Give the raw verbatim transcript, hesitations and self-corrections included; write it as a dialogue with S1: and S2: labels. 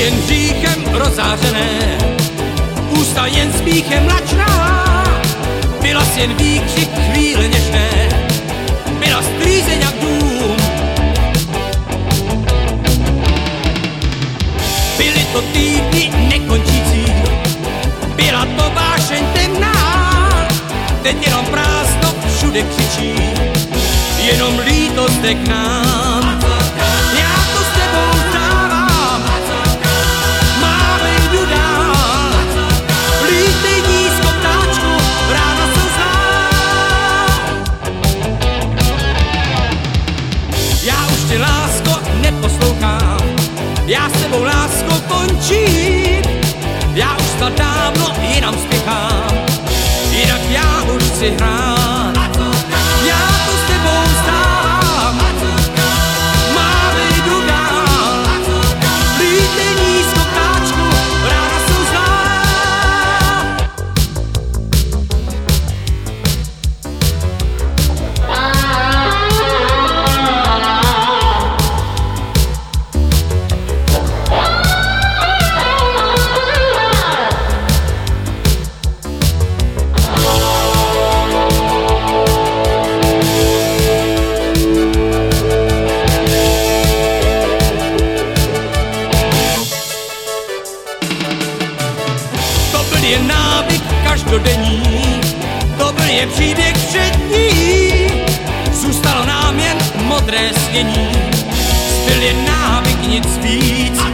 S1: jen hříchem rozářené, ústa jen smíchem mlačná. Byla jsi jen výkřik chvíle něžné, byla sklízeň jak dům. Byly to týdny nekončící, byla to vášeň temná. Teď jenom prázdno všude křičí, jenom lítost jde k nám. Já to s tebou vzdávám, máme jdu dál. Lítej nízko ptáčku, rána se zná. Já už tě, lásko, neposlouchám, já s tebou, lásko, končím. Já už snad dávno jinam spěchám, jinak já už chci hrát. Já to s tebou vzdávám, máme jdu dál. Lítej nízko ptáčku, rána se zná. Je návyk každodenní, to byl je příběh všední. Zůstalo nám jen modré snění, zbyl je návyk, nic víc.